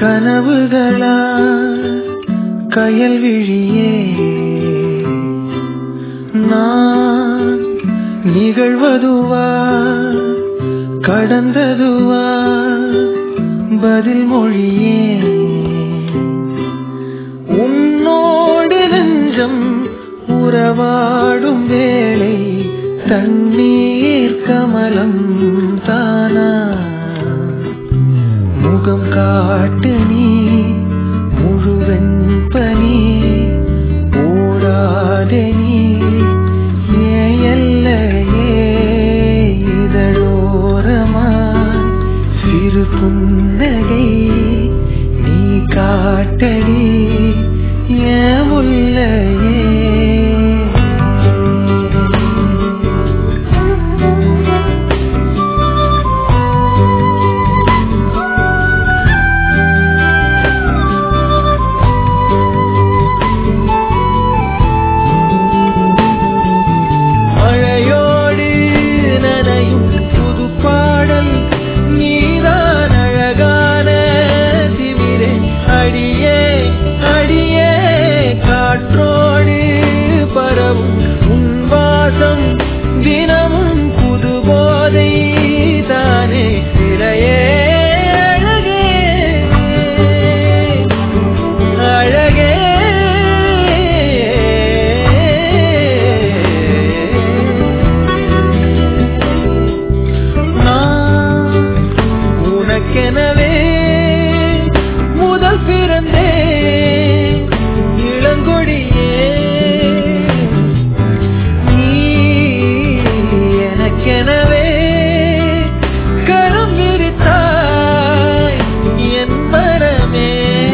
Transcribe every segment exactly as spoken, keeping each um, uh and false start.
கனவுகளா கயல் விழியே நான் நிகழ்வதுவா கடந்ததுவா பதில் மொழியே உன்னோடு நெஞ்சம் உறவாடும் வேளை தண்ணீர் கமலம் தானா முகம் காட்டு நீ முழுவெண் பனி ஓடாதே நீ ஏயல்லையே இதழோரமாய் சிறு புன்னகை நீ காட்டடி ஏன் முல்லையே தினமும் புது போதை தானே சிறையே அழகே அழகே நான் உனக்கெனவே முதல் பிறந்தே இளங்கொடியே எனவே கரம் விரித்தாய் என் மனமே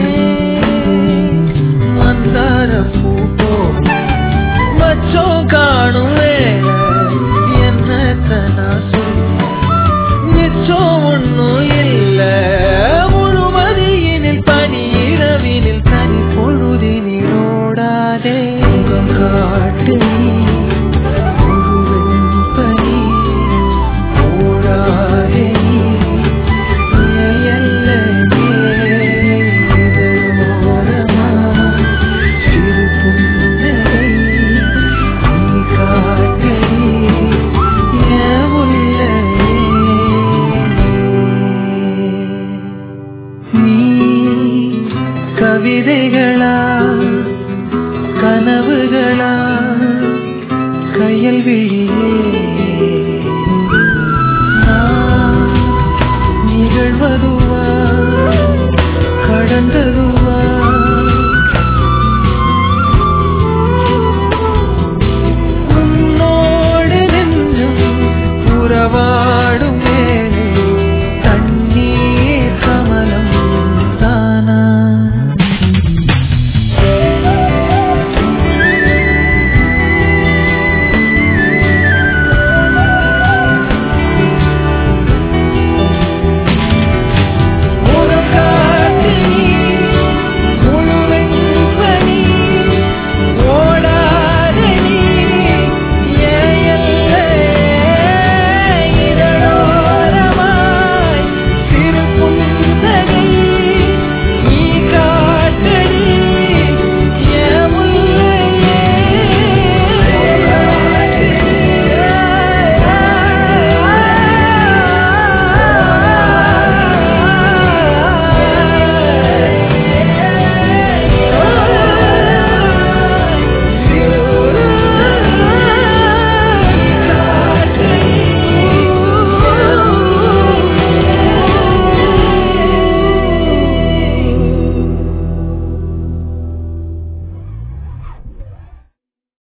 மந்தார பூ மச்சோ காணும் என்னத்தனா சொல்ல மிச்சம் ஒன்னும் இல்ல முழுமதியினில் பனி இரவினில் தனி பொழுதினில் ஓடாதே முகம் காட்டு கவிதைகளா கனவுகளா கயல் விழியே நான் நிகழ்வதுவா கடந்தது